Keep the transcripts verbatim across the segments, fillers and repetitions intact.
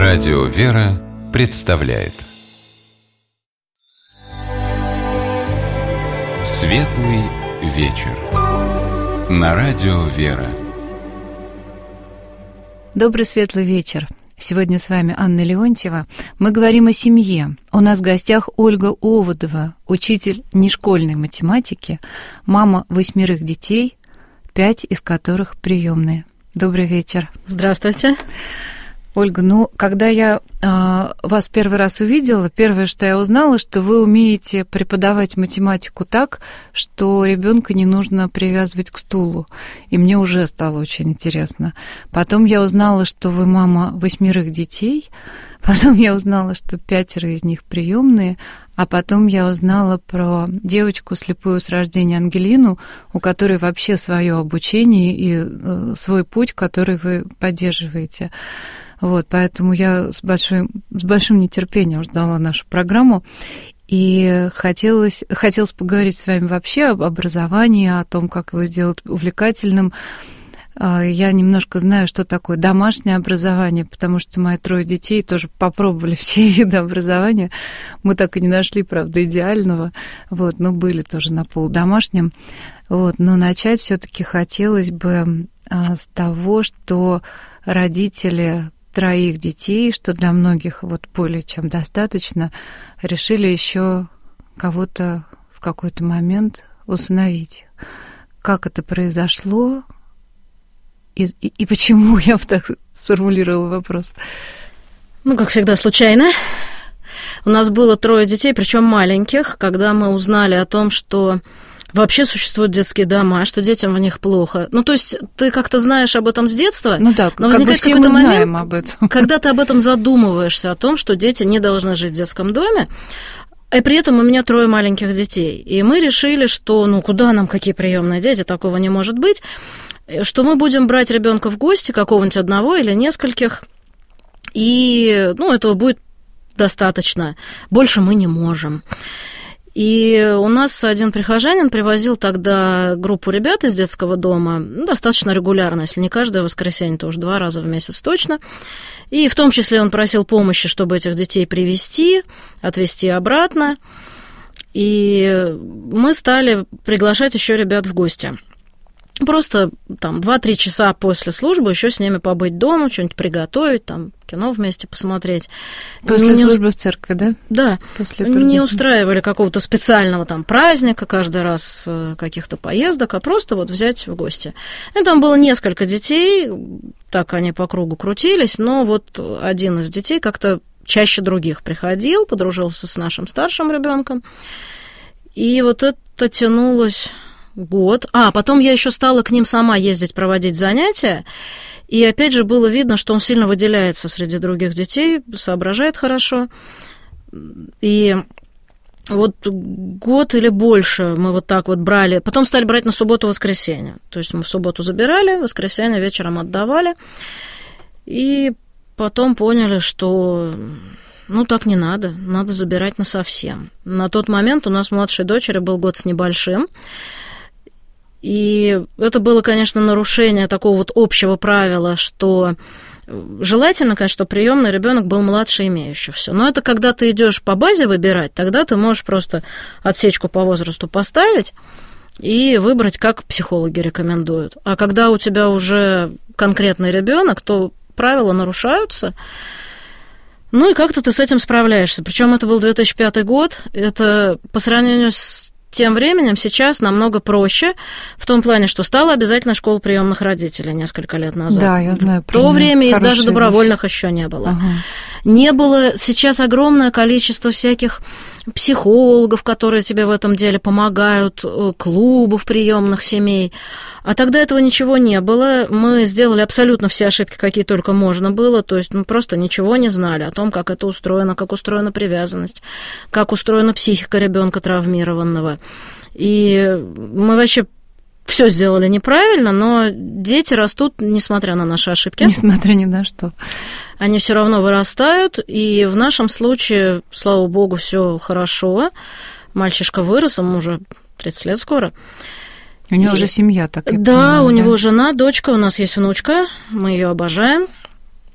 Радио «Вера» представляет Светлый вечер на Радио «Вера». Добрый светлый вечер. Сегодня с вами Анна Леонтьева. Мы говорим о семье. У нас в гостях Ольга Оводова, учитель нешкольной математики, мама восьмерых детей, пять из которых приемные. Добрый вечер. Здравствуйте. Ольга, ну, когда я э, вас первый раз увидела, первое, что я узнала, что вы умеете преподавать математику так, что ребенка не нужно привязывать к стулу. И мне уже стало очень интересно. Потом я узнала, что вы мама восьмерых детей. Потом я узнала, что пятеро из них приемные. А потом я узнала про девочку слепую с рождения Ангелину, у которой вообще свое обучение и э, свой путь, который вы поддерживаете. Вот, поэтому я с большим, с большим нетерпением ждала нашу программу. И хотелось, хотелось поговорить с вами вообще об образовании, о том, как его сделать увлекательным. Я немножко знаю, что такое домашнее образование, потому что мои трое детей тоже попробовали все виды образования. Мы так и не нашли, правда, идеального, вот, но были тоже на полудомашнем. Вот, но начать все-таки хотелось бы с того, что родители троих детей, что для многих вот более чем достаточно, решили еще кого-то в какой-то момент усыновить. Как это произошло и, и, и почему, я бы так сформулировала вопрос. Ну, как всегда, случайно. У нас было трое детей, причем маленьких, когда мы узнали о том, что вообще существуют детские дома, что детям в них плохо. Ну, то есть ты как-то знаешь об этом с детства, ну да, но возникает какой-то момент, об этом. Когда ты об этом задумываешься, о том, что дети не должны жить в детском доме, и при этом у меня трое маленьких детей. И мы решили, что ну куда нам какие приемные дети, такого не может быть, что мы будем брать ребенка в гости, какого-нибудь одного или нескольких, и ну, этого будет достаточно. Больше мы не можем. И у нас один прихожанин привозил тогда группу ребят из детского дома, ну, достаточно регулярно, если не каждое воскресенье, то уж два раза в месяц точно. И в том числе он просил помощи, чтобы этих детей привезти, отвезти обратно. И мы стали приглашать еще ребят в гости. Просто там два-три часа после службы еще с ними побыть дома, что-нибудь приготовить, там кино вместе посмотреть. После не службы в церкви, да? Да. После не устраивали какого-то специального там праздника каждый раз, каких-то поездок, а просто вот взять в гости. И там было несколько детей, так они по кругу крутились, но вот один из детей как-то чаще других приходил, подружился с нашим старшим ребенком. И вот это тянулось год. А, потом я еще стала к ним сама ездить, проводить занятия, и опять же было видно, что он сильно выделяется среди других детей, соображает хорошо. И вот год или больше мы вот так вот брали, потом стали брать на субботу-воскресенье. То есть мы в субботу забирали, в воскресенье вечером отдавали, и потом поняли, что ну так не надо, надо забирать насовсем. На тот момент у нас младшей дочери был год с небольшим. И это было, конечно, нарушение такого вот общего правила, что желательно, конечно, чтобы приемный ребенок был младше имеющихся. Но это когда ты идешь по базе выбирать, тогда ты можешь просто отсечку по возрасту поставить и выбрать, как психологи рекомендуют. А когда у тебя уже конкретный ребенок, то правила нарушаются. Ну и как-то ты с этим справляешься. Причем это был две тысячи пятый год. Это по сравнению с тем временем сейчас намного проще, в том плане, что стала обязательно школа приемных родителей несколько лет назад. Да, я знаю. В то время их даже добровольных вещи еще не было. Ага. Не было сейчас огромное количество всяких психологов, которые тебе в этом деле помогают, клубов приемных семей. А тогда этого ничего не было. Мы сделали абсолютно все ошибки, какие только можно было. То есть мы просто ничего не знали о том, как это устроено, как устроена привязанность, как устроена психика ребенка травмированного. И мы вообще все сделали неправильно, но дети растут, несмотря на наши ошибки. Несмотря ни на что. Они все равно вырастают, и в нашем случае, слава богу, все хорошо. Мальчишка вырос, ему уже тридцать лет скоро. У него и... уже семья, так и Да, понимаю, у да? него жена, дочка, у нас есть внучка, мы ее обожаем.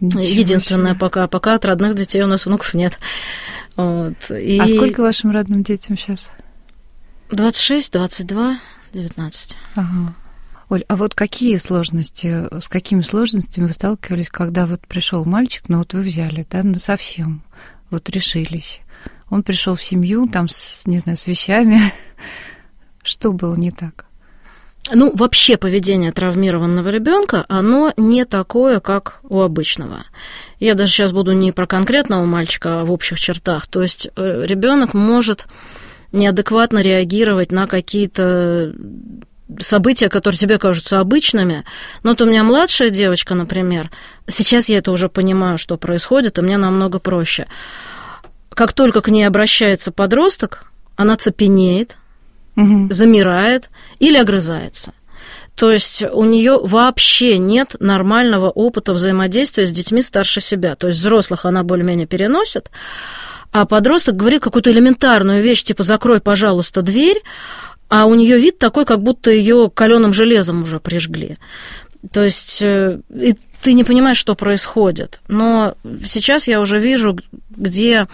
Ничего Единственное, себе. пока, пока от родных детей у нас внуков нет. Вот. И А сколько вашим родным детям сейчас? двадцать шесть, двадцать два, девятнадцать. Ага. Оль, а вот какие сложности, с какими сложностями вы сталкивались, когда вот пришел мальчик, ну вот вы взяли, да, ну совсем, вот решились. Он пришел в семью, там, с, не знаю, с вещами. Что было не так? Ну, вообще поведение травмированного ребенка, оно не такое, как у обычного. Я даже сейчас буду не про конкретного мальчика, а в общих чертах. То есть ребенок может неадекватно реагировать на какие-то события, которые тебе кажутся обычными. Но вот у меня младшая девочка, например, сейчас я это уже понимаю, что происходит, и мне намного проще. Как только к ней обращается подросток, она цепенеет, угу. замирает или огрызается. То есть у нее вообще нет нормального опыта взаимодействия с детьми старше себя. То есть взрослых она более-менее переносит, а подросток говорит какую-то элементарную вещь, типа «закрой, пожалуйста, дверь», а у нее вид такой, как будто ее каленым железом уже прижгли. То есть и ты не понимаешь, что происходит. Но сейчас я уже вижу, где...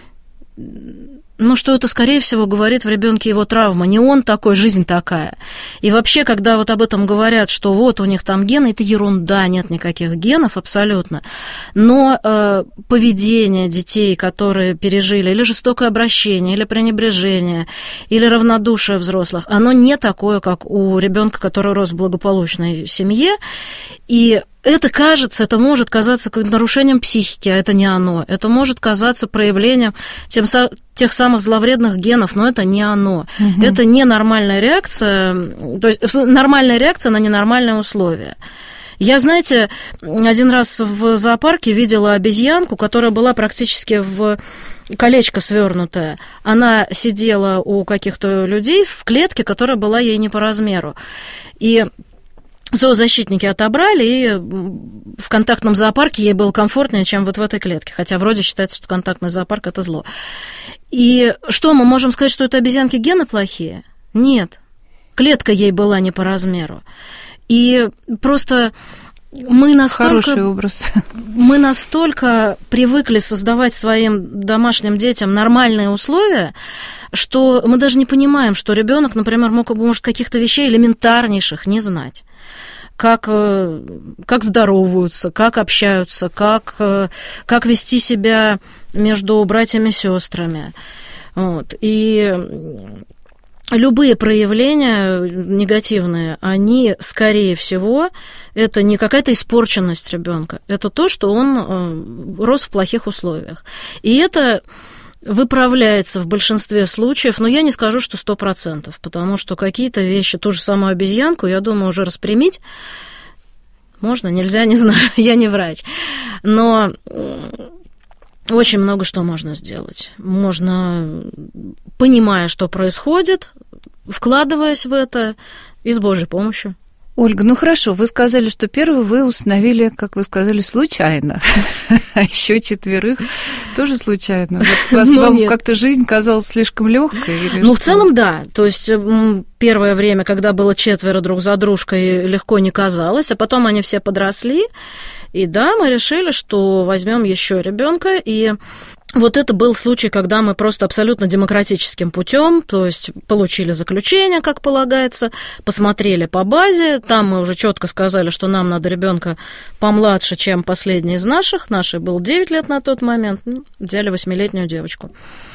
Ну, что это, скорее всего, говорит в ребенке его травма. Не он такой, жизнь такая. И вообще, когда вот об этом говорят, что вот у них там гены, это ерунда, нет никаких генов абсолютно. Но э, поведение детей, которые пережили или жестокое обращение, или пренебрежение, или равнодушие взрослых, оно не такое, как у ребенка, который рос в благополучной семье. И это кажется, это может казаться нарушением психики, а это не оно. Это может казаться проявлением тем, тех самых зловредных генов, но это не оно. Угу. Это ненормальная реакция, то есть нормальная реакция на ненормальные условия. Я, знаете, один раз в зоопарке видела обезьянку, которая была практически в колечко свернутое. Она сидела у каких-то людей в клетке, которая была ей не по размеру. И зоозащитники отобрали, и в контактном зоопарке ей было комфортнее, чем вот в этой клетке. Хотя вроде считается, что контактный зоопарк – это зло. И что, мы можем сказать, что это обезьянки гены плохие? Нет. Клетка ей была не по размеру. И просто мы настолько... Хороший образ. Мы настолько привыкли создавать своим домашним детям нормальные условия, что мы даже не понимаем, что ребенок, например, мог, может каких-то вещей элементарнейших не знать. Как, как здороваются, как общаются, как, как вести себя между братьями и сестрами. Вот. И любые проявления негативные, они, скорее всего, это не какая-то испорченность ребенка, это то, что он рос в плохих условиях. И это выправляется в большинстве случаев, но я не скажу, что сто процентов, потому что какие-то вещи, ту же самую обезьянку, я думаю, уже распрямить можно, нельзя, не знаю, я не врач. Но очень много что можно сделать. Можно, понимая, что происходит, вкладываясь в это и с Божьей помощью. Ольга, ну хорошо, вы сказали, что первого вы установили, как вы сказали, случайно, а еще четверых тоже случайно. Вот вас, вам нет. Как-то жизнь казалась слишком легкой? Ну, что? В целом, да. То есть первое время, когда было четверо друг за дружкой, легко не казалось, а потом они все подросли, и да, мы решили, что возьмем еще ребенка, и вот это был случай, когда мы просто абсолютно демократическим путем, то есть получили заключение, как полагается, посмотрели по базе, там мы уже четко сказали, что нам надо ребенка помладше, чем последний из наших, нашей был девять лет на тот момент, ну, взяли восьмилетнюю девочку.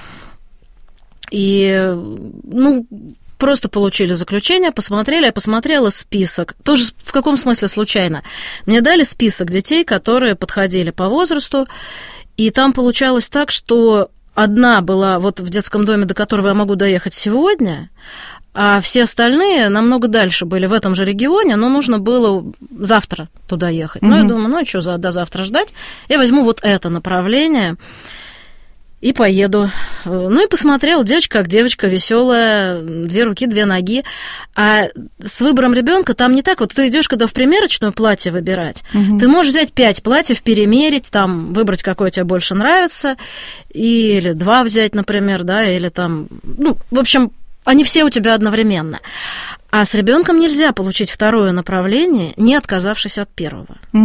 И, ну, просто получили заключение, посмотрели, я посмотрела список. Тоже в каком смысле случайно? Мне дали список детей, которые подходили по возрасту, и там получалось так, что одна была вот в детском доме, до которого я могу доехать сегодня, а все остальные намного дальше были в этом же регионе, но нужно было завтра туда ехать. Mm-hmm. Ну, я думаю, ну, что за, до завтра ждать? Я возьму вот это направление и поеду. Ну, и посмотрела, девочка как девочка, веселая, две руки, две ноги. А с выбором ребенка там не так. Вот ты идешь, когда в примерочную платье выбирать, угу. ты можешь взять пять платьев, перемерить, там, выбрать, какое тебе больше нравится, или два взять, например, да, или там, ну, в общем, они все у тебя одновременно. А с ребенком нельзя получить второе направление, не отказавшись от первого. Mm.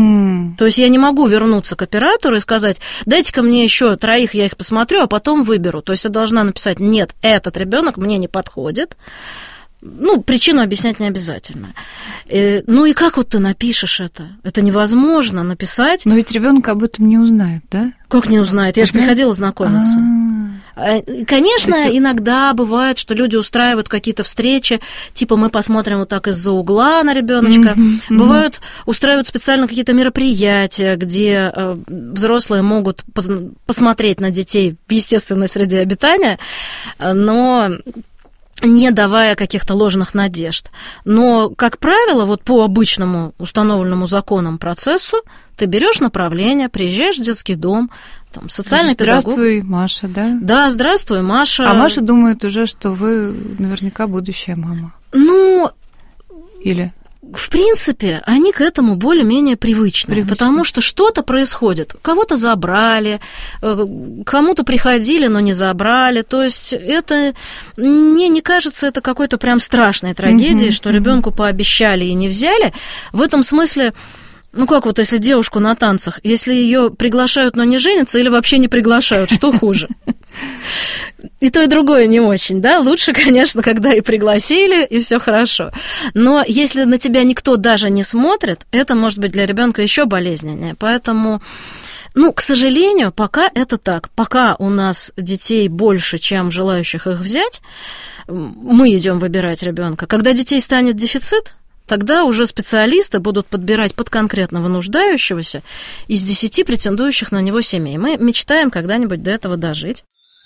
Угу. То есть я не могу вернуться к оператору и сказать, дайте-ка мне еще троих, я их посмотрю, а потом выберу. То есть я должна написать, нет, этот ребенок мне не подходит. Ну, причину объяснять не обязательно. Э, ну и как вот ты напишешь это? Это невозможно написать. Но ведь ребенок об этом не узнает, да? Как не узнает? Я же приходила знакомиться. А-а-а. Конечно, есть... иногда бывает, что люди устраивают какие-то встречи, типа мы посмотрим вот так из-за угла на ребеночка. Mm-hmm. Бывают, mm-hmm. устраивают специально какие-то мероприятия, где э, взрослые могут поз- посмотреть на детей в естественной среде обитания, но не давая каких-то ложных надежд. Но, как правило, вот по обычному установленному законам процессу ты берешь направление, приезжаешь в детский дом, там, социальный педагог. Здравствуй, Маша, да? Да, здравствуй, Маша. А Маша думает уже, что вы наверняка будущая мама. Ну... Или... В принципе, они к этому более-менее привычны, Привычно. Потому что что-то происходит. Кого-то забрали, кому-то приходили, но не забрали. То есть это мне не кажется это какой-то прям страшной трагедией, mm-hmm. что ребенку пообещали и не взяли. В этом смысле, ну как вот если девушку на танцах, если ее приглашают, но не женятся, или вообще не приглашают, что хуже? И то, и другое не очень, да? Лучше, конечно, когда и пригласили, и все хорошо. Но если на тебя никто даже не смотрит, это может быть для ребенка еще болезненнее. Поэтому, ну, к сожалению, пока это так. Пока у нас детей больше, чем желающих их взять, мы идем выбирать ребенка. Когда детей станет дефицит, тогда уже специалисты будут подбирать под конкретного нуждающегося из десяти претендующих на него семей. Мы мечтаем когда-нибудь до этого дожить.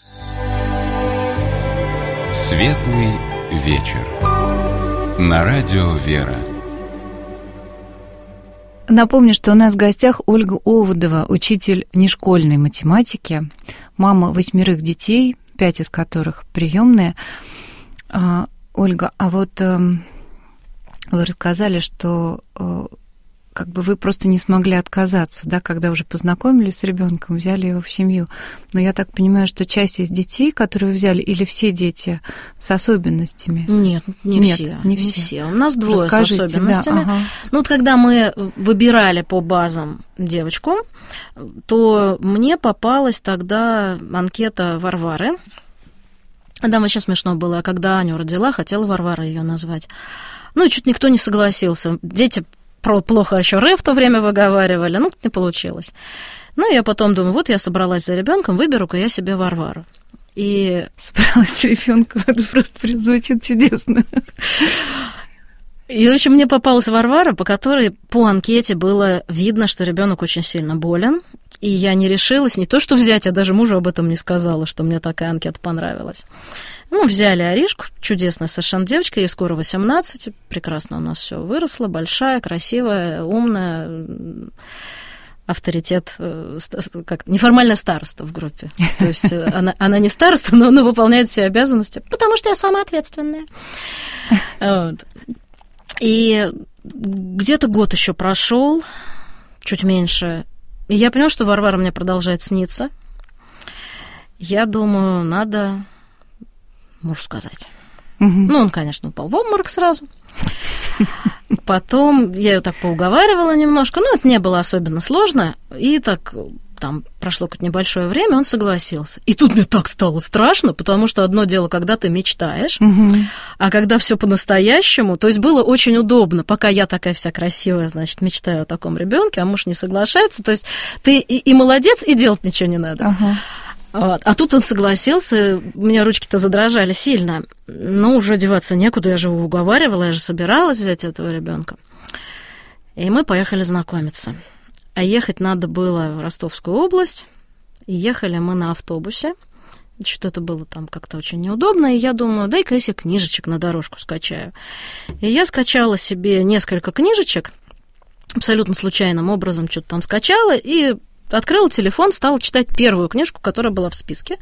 Светлый вечер. На радио «Вера». Напомню, что у нас в гостях Ольга Оводова, учитель нешкольной математики, мама восьмерых детей, пять из которых приемные. Ольга, а вот вы рассказали, что как бы вы просто не смогли отказаться, да, когда уже познакомились с ребенком, взяли его в семью. Но я так понимаю, что часть из детей, которые вы взяли, или все дети с особенностями? Нет, не Нет, все. Не, не все. все. У нас двое Расскажите, с особенностями. Да, ага. Ну вот когда мы выбирали по базам девочку, то мне попалась тогда анкета Варвары. Да, мне сейчас смешно было, когда Аню родила, хотела Варвара ее назвать. Ну, и чуть никто не согласился. Дети плохо еще Р в то время выговаривали, ну, не получилось. Ну, я потом думаю, вот я собралась за ребенком, выберу-ка я себе Варвару. И собралась с ребенком, это просто звучит чудесно. И, в общем, мне попалась Варвара, по которой по анкете было видно, что ребенок очень сильно болен. И я не решилась не то что взять, я даже мужу об этом не сказала, что мне такая анкета понравилась. Мы взяли Аришку, чудесная совершенно девочка, ей скоро восемнадцать, прекрасно у нас все выросло, большая, красивая, умная, авторитет, как неформальное староста в группе. То есть она, она не староста, но она выполняет все обязанности, потому что я самая ответственная. Вот. И где-то год еще прошел, чуть меньше, и я поняла, что Варвара мне продолжает сниться. Я думаю, надо мужу сказать. Угу. Ну, он, конечно, упал в обморок сразу. Потом я ее так поуговаривала немножко, но это не было особенно сложно. И так там прошло какое-то небольшое время, он согласился. И тут мне так стало страшно, потому что одно дело, когда ты мечтаешь, угу. а когда все по-настоящему, то есть было очень удобно, пока я такая вся красивая, значит, мечтаю о таком ребенке, а муж не соглашается, то есть ты и, и молодец, и делать ничего не надо. Ага. Вот. А тут он согласился, у меня ручки-то задрожали сильно, но уже деваться некуда, я же его уговаривала, я же собиралась взять этого ребенка. И мы поехали знакомиться. А ехать надо было в Ростовскую область, и ехали мы на автобусе. Что-то это было там как-то очень неудобно, и я думаю, дай-ка я себе книжечек на дорожку скачаю. И я скачала себе несколько книжечек, абсолютно случайным образом что-то там скачала, и открыла телефон, стала читать первую книжку, которая была в списке.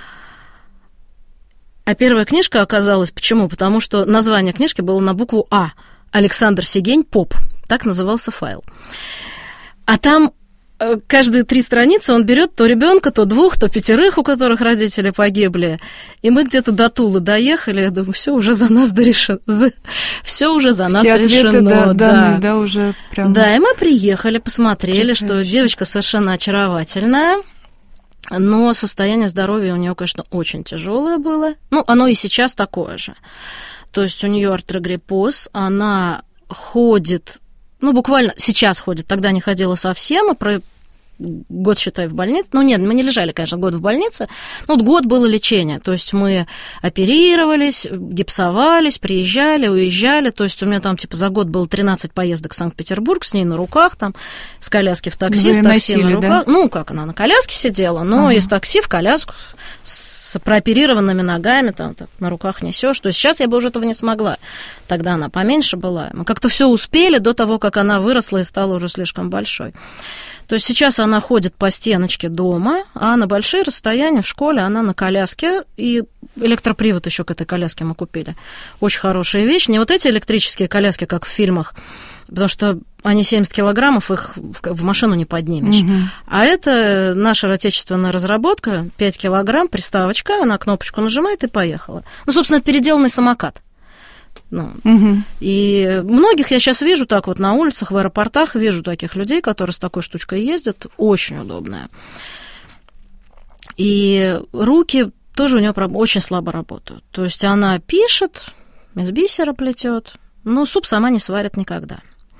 А первая книжка оказалась, почему? Потому что название книжки было на букву А. Александр Сегень, поп. Так назывался файл. А там каждые три страницы он берет то ребенка, то двух, то пятерых, у которых родители погибли. И мы где-то до Тулы доехали, я думаю, все уже за нас дорешено. Все уже за нас все решено. Ответы, да, да. данные, да, уже прям... Да, и мы приехали, посмотрели, Потрясающе. что девочка совершенно очаровательная, но состояние здоровья у нее, конечно, очень тяжелое было. Ну, оно и сейчас такое же. То есть у нее артрогриппоз, она ходит... Ну, буквально сейчас ходит, тогда не ходила совсем, и про год, считай, в больнице. Ну, нет, мы не лежали, конечно, год в больнице. Ну, вот год было лечение. То есть мы оперировались, гипсовались, приезжали, уезжали. То есть у меня там, типа, за год было тринадцать поездок в Санкт-Петербург с ней на руках, там, с коляски в такси, Вы с такси носили, на руках. да? Ну, как она на коляске сидела, но ага. из такси в коляску с прооперированными ногами, там, так, на руках несешь. То есть сейчас я бы уже этого не смогла. Тогда она поменьше была. Мы как-то все успели до того, как она выросла и стала уже слишком большой. То есть сейчас она ходит по стеночке дома, а на большие расстояния в школе она на коляске, и электропривод еще к этой коляске мы купили. Очень хорошая вещь. Не вот эти электрические коляски, как в фильмах, потому что они семьдесят килограммов, их в машину не поднимешь. Угу. А это наша отечественная разработка, пять килограмм, приставочка, она кнопочку нажимает и поехала. Ну, собственно, это переделанный самокат. Ну, угу. И многих я сейчас вижу так вот на улицах, в аэропортах, вижу таких людей, которые с такой штучкой ездят, очень удобная. И руки тоже у нее очень слабо работают. То есть она пишет, из бисера плетет, но суп сама не сварит никогда.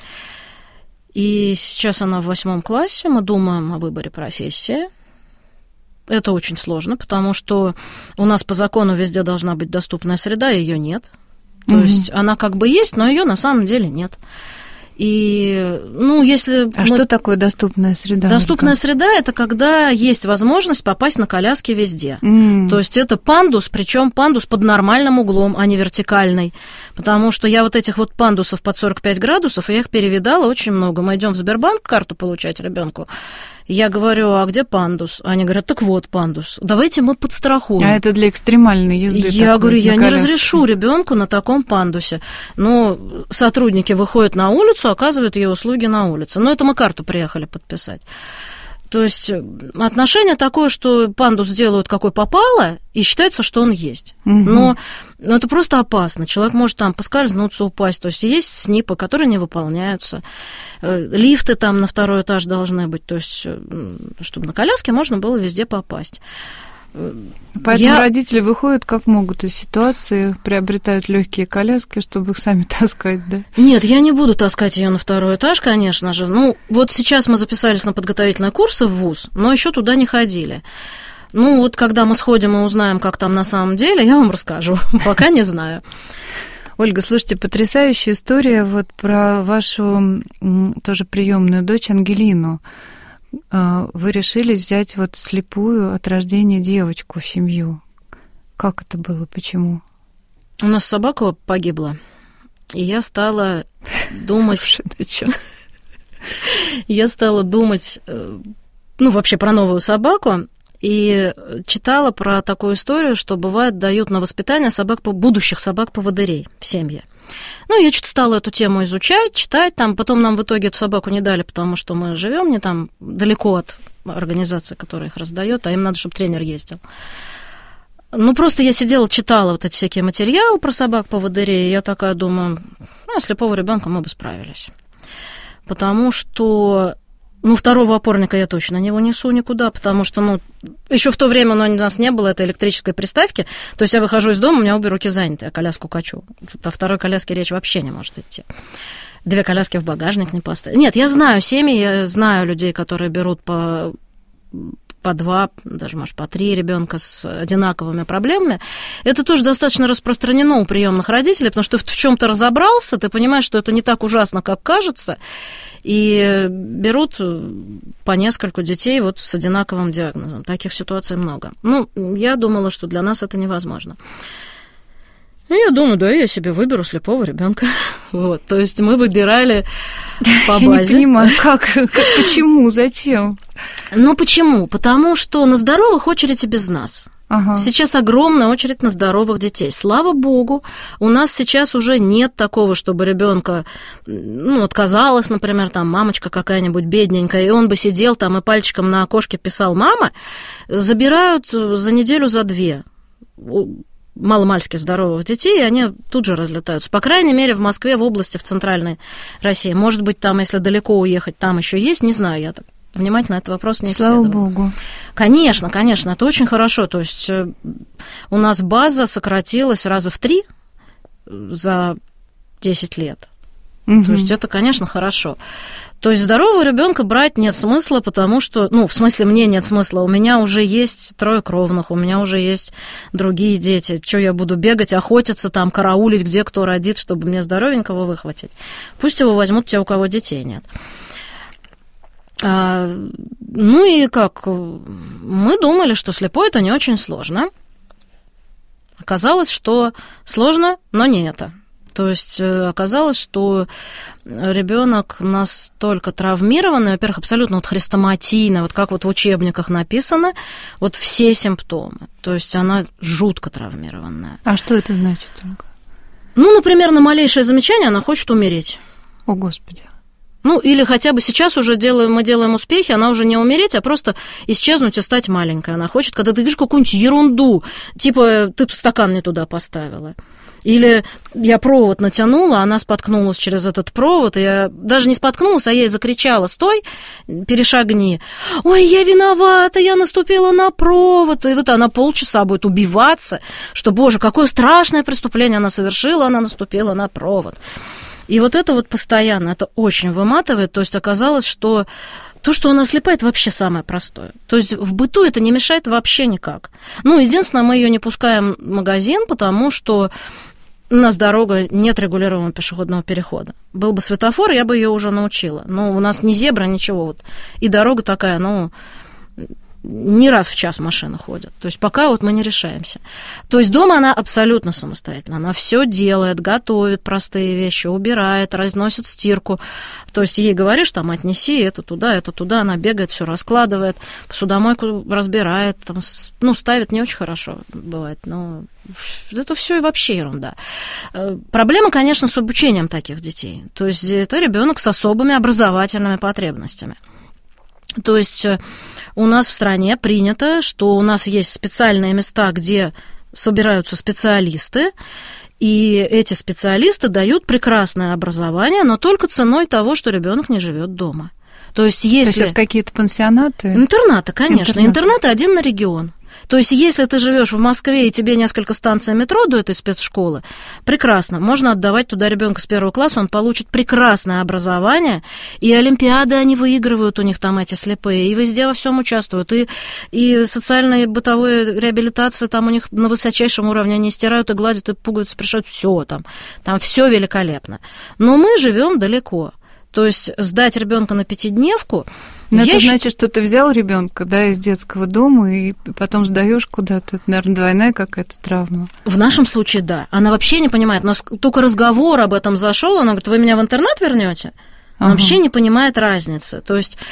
И сейчас она в восьмом классе, мы думаем о выборе профессии. Это очень сложно, потому что у нас по закону везде должна быть доступная среда, ее нет. То mm-hmm. есть она как бы есть, но ее на самом деле нет. И, ну, если... А мы... что такое доступная среда? Доступная среда – это когда есть возможность попасть на коляске везде. Mm. То есть это пандус, причем пандус под нормальным углом, а не вертикальный. Потому что я вот этих вот пандусов под сорок пять градусов, я их перевидала очень много. Мы идем в Сбербанк карту получать ребенку. Я говорю, а где пандус? Они говорят, так вот пандус. Давайте мы подстрахуем. А это для экстремальной езды? Я говорю, я не коляске. разрешу ребенку на таком пандусе. Но сотрудники выходят на улицу, оказывают ей услуги на улице. Но это мы карту приехали подписать. То есть отношение такое, что пандус делают какой попало, и считается, что он есть. Угу. Но, но это просто опасно. Человек может там поскользнуться, упасть. То есть есть СНИПы, которые не выполняются. Лифты там на второй этаж должны быть. То есть чтобы на коляске можно было везде попасть. Поэтому Я... родители выходят как могут из ситуации, приобретают легкие коляски, чтобы их сами таскать, да? Нет, я не буду таскать ее на второй этаж, конечно же. Ну, вот сейчас мы записались на подготовительные курсы в вуз, но еще туда не ходили. Ну, вот когда мы сходим и узнаем, как там на самом деле, я вам расскажу. Пока не знаю. Ольга, слушайте, потрясающая история вот про вашу тоже приемную дочь Ангелину. Вы решили взять вот слепую от рождения девочку в семью. Как это было? Почему? У нас собака погибла, и я стала думать... Я стала думать, ну, вообще про новую собаку, и читала про такую историю, что бывает дают на воспитание собак, будущих собак-поводырей в семье. Ну, я что-то стала эту тему изучать, читать, там, потом нам в итоге эту собаку не дали, потому что мы живем не там далеко от организации, которая их раздает, а им надо, чтобы тренер ездил. Ну, просто я сидела, читала вот эти всякие материалы про собак-поводырей, и я такая думаю, ну, слепого ребенка мы бы справились. Потому что... Ну, второго опорника я точно на него несу никуда, потому что, ну, еще в то время у нас не было этой электрической приставки, то есть я выхожу из дома, у меня обе руки заняты, я коляску качу. О второй коляске речь вообще не может идти. Две коляски в багажник не поставить. Нет, я знаю семьи, я знаю людей, которые берут по, по два, даже, может, по три ребенка с одинаковыми проблемами. Это тоже достаточно распространено у приемных родителей, потому что ты в чем-то разобрался, ты понимаешь, что это не так ужасно, как кажется, и берут по нескольку детей вот с одинаковым диагнозом. Таких ситуаций много. Ну, я думала, что для нас это невозможно. И я думаю, да, я себе выберу слепого ребенка. Вот, то есть мы выбирали по базе. Я не понимаю, как, как, почему, зачем? Ну, почему? Потому что на здоровых очередь и без нас. Ага. Сейчас огромная очередь на здоровых детей. Слава богу, у нас сейчас уже нет такого, чтобы ребенка, ну, отказалась, например, там мамочка какая-нибудь бедненькая, и он бы сидел там и пальчиком на окошке писал «мама». Забирают за неделю, за две маломальски здоровых детей, и они тут же разлетаются. По крайней мере, в Москве, в области, в центральной России. Может быть, там, если далеко уехать, там еще есть, не знаю, я так внимательно этот вопрос не исследовала. Слава богу. Конечно, конечно, это очень хорошо. То есть у нас база сократилась раза в три за десять лет. Угу. То есть это, конечно, хорошо. То есть здорового ребенка брать нет смысла, потому что, ну, в смысле, мне нет смысла. У меня уже есть трое кровных, у меня уже есть другие дети. Что я буду бегать, охотиться, там, караулить, где кто родит, чтобы мне здоровенького выхватить? Пусть его возьмут те, у кого детей нет. А, ну и как? Мы думали, что слепой это не очень сложно. Оказалось, что сложно, но не это. То есть оказалось, что ребенок настолько травмированный, во-первых, абсолютно вот хрестоматийно, вот как вот в учебниках написано, вот все симптомы. То есть она жутко травмированная. А что это значит? Ну, например, на малейшее замечание она хочет умереть. О, Господи. Ну, или хотя бы сейчас уже делаем, мы делаем успехи, она уже не умереть, а просто исчезнуть и стать маленькой. Она хочет, когда ты видишь какую-нибудь ерунду, типа ты стакан не туда поставила. Или я провод натянула, она споткнулась через этот провод, и я даже не споткнулась, а я ей закричала: «Стой, перешагни». «Ой, я виновата, я наступила на провод». И вот она полчаса будет убиваться, что, боже, какое страшное преступление она совершила, она наступила на провод. И вот это вот постоянно, это очень выматывает. То есть оказалось, что то, что она слепая, это вообще самое простое. То есть в быту это не мешает вообще никак. Ну, единственное, мы ее не пускаем в магазин, потому что у нас дорога нет регулируемого пешеходного перехода. Был бы светофор, я бы ее уже научила. Но у нас ни зебра, ничего. Вот. И дорога такая, ну, не раз в час машины ходят. То есть пока вот мы не решаемся. То есть дома она абсолютно самостоятельна. Она все делает, готовит простые вещи, убирает, разносит стирку. То есть ей говоришь, там, отнеси это туда, это туда. Она бегает, все раскладывает, посудомойку разбирает, там, ну, ставит не очень хорошо, бывает, но это все и вообще ерунда. Проблема, конечно, с обучением таких детей. То есть это ребенок с особыми образовательными потребностями. То есть у нас в стране принято, что у нас есть специальные места, где собираются специалисты, и эти специалисты дают прекрасное образование, но только ценой того, что ребенок не живет дома. То есть если... То есть это какие-то пансионаты? Интернаты, конечно. Интернаты. Интернаты один на регион. То есть если ты живешь в Москве и тебе несколько станций метро до этой спецшколы, прекрасно, можно отдавать туда ребенка с первого класса, он получит прекрасное образование, и олимпиады они выигрывают, у них там эти слепые, и везде во всем участвуют, и, и социальная и бытовая реабилитация там у них на высочайшем уровне, они стирают и гладят, и пугаются, пришивают, все там, там все великолепно. Но мы живем далеко. То есть сдать ребенка на пятидневку. Но это значит, счит... что ты взял ребенка, да, из детского дома и потом сдаешь куда-то. Это, наверное, двойная какая-то травма. В нашем случае, да. Она вообще не понимает. Но только разговор об этом зашел, она говорит: вы меня в интернат вернете? Она ага. вообще не понимает разницы. То есть,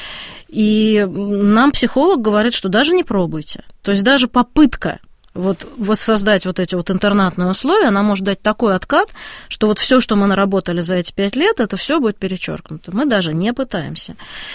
и нам психолог говорит, что даже не пробуйте. То есть даже попытка вот воссоздать вот эти вот интернатные условия, она может дать такой откат, что вот все, что мы наработали за эти пять лет, это все будет перечеркнуто. Мы даже не пытаемся.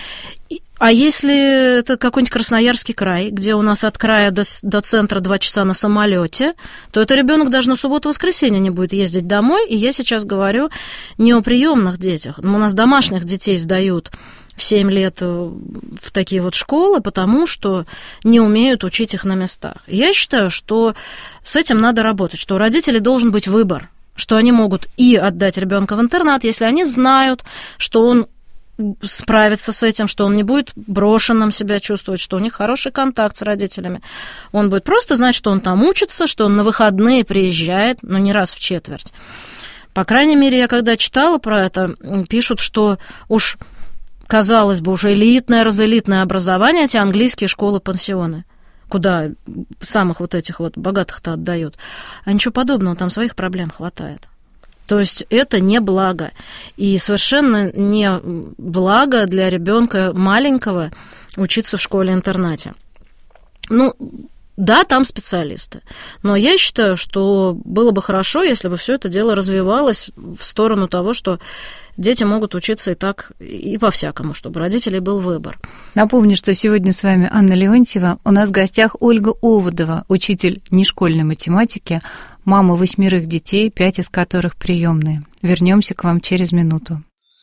А если это какой-нибудь Красноярский край, где у нас от края до, до центра два часа на самолете, то это ребенок даже на субботу-воскресенье не будет ездить домой. И я сейчас говорю не о приемных детях. У нас домашних детей сдают в семь лет в такие вот школы, потому что не умеют учить их на местах. Я считаю, что с этим надо работать, что у родителей должен быть выбор, что они могут и отдать ребенка в интернат, если они знают, что он справится с этим, что он не будет брошенным себя чувствовать, что у них хороший контакт с родителями. Он будет просто знать, что он там учится, что он на выходные приезжает, но не раз в четверть. По крайней мере, я когда читала про это, пишут, что уж, казалось бы, уже элитное, разэлитное образование, эти английские школы-пансионы, куда самых вот этих вот богатых-то отдают. А ничего подобного, там своих проблем хватает. То есть это не благо. И совершенно не благо для ребенка маленького учиться в школе-интернате. Ну, Да, там специалисты, но я считаю, что было бы хорошо, если бы все это дело развивалось в сторону того, что дети могут учиться и так, и по-всякому, чтобы у родителей был выбор. Напомню, что сегодня с вами Анна Леонтьева. У нас в гостях Ольга Оводова, учитель нешкольной математики, мама восьмерых детей, пять из которых приемные. Вернемся к вам через минуту.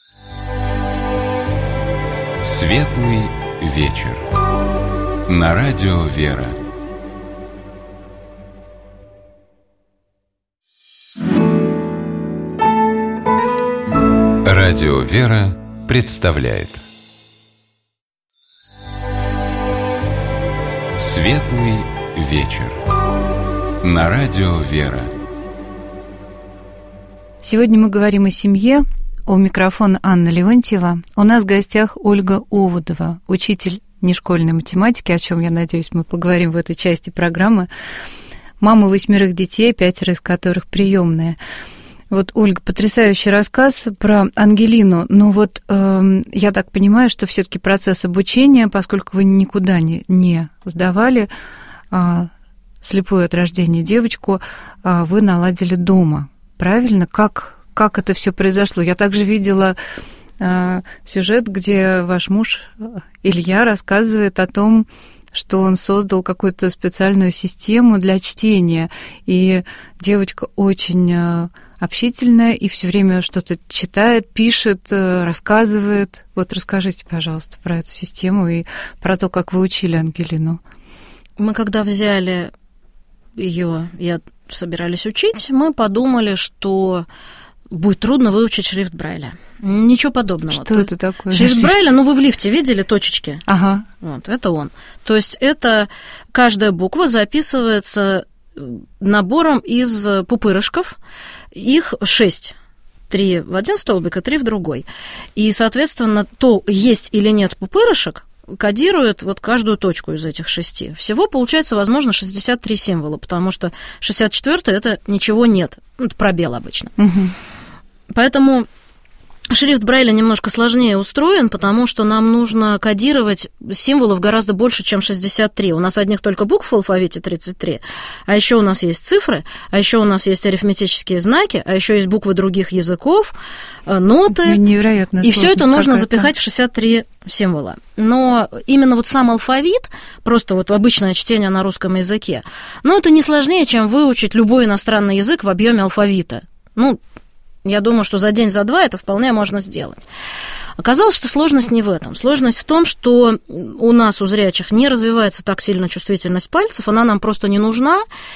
Светлый вечер. На радио «Вера». Радио «Вера» представляет Светлый вечер. На радио «Вера». Сегодня мы говорим о семье. У микрофона Анна Леонтьева. У нас в гостях Ольга Оводова, учитель нешкольной математики, о чем, я надеюсь, мы поговорим в этой части программы. Мама восьмерых детей, пятеро из которых приемные. Вот, Ольга, потрясающий рассказ про Ангелину. Но вот э, я так понимаю, что все-таки процесс обучения, поскольку вы никуда не, не сдавали э, слепую от рождения девочку, э, вы наладили дома. Правильно? Как, как это все произошло? Я также видела э, сюжет, где ваш муж Илья рассказывает о том, что он создал какую-то специальную систему для чтения, и девочка очень э, общительная и все время что-то читает, пишет, э, рассказывает. Вот расскажите, пожалуйста, про эту систему и про то, как вы учили Ангелину. Мы когда взяли ее, я собирались учить, мы подумали, что будет трудно выучить шрифт Брайля. Ничего подобного. Что это такое? Шрифт, шрифт Брайля, ну вы в лифте видели точечки? Ага. Вот, это он. То есть это каждая буква записывается набором из пупырышков. Их шесть. Три в один столбик, и три в другой. И, соответственно, то, есть или нет пупырышек, кодирует вот каждую точку из этих шести. Всего получается, возможно, шестьдесят три символа, потому что шестьдесят четвёртый это ничего нет. Это пробел обычно. Угу. Поэтому шрифт Брайля немножко сложнее устроен, потому что нам нужно кодировать символов гораздо больше, чем шестьдесят три. У нас одних только букв в алфавите тридцать три, а еще у нас есть цифры, а еще у нас есть арифметические знаки, а еще есть буквы других языков, ноты. Невероятно. И все это нужно запихать в шестьдесят три символа. Но именно вот сам алфавит, просто вот обычное чтение на русском языке, ну, это не сложнее, чем выучить любой иностранный язык в объеме алфавита. Ну, я думаю, что за день, за два это вполне можно сделать. Оказалось, что сложность не в этом. Сложность в том, что у нас, у зрячих, не развивается так сильно чувствительность пальцев, она нам просто не нужна,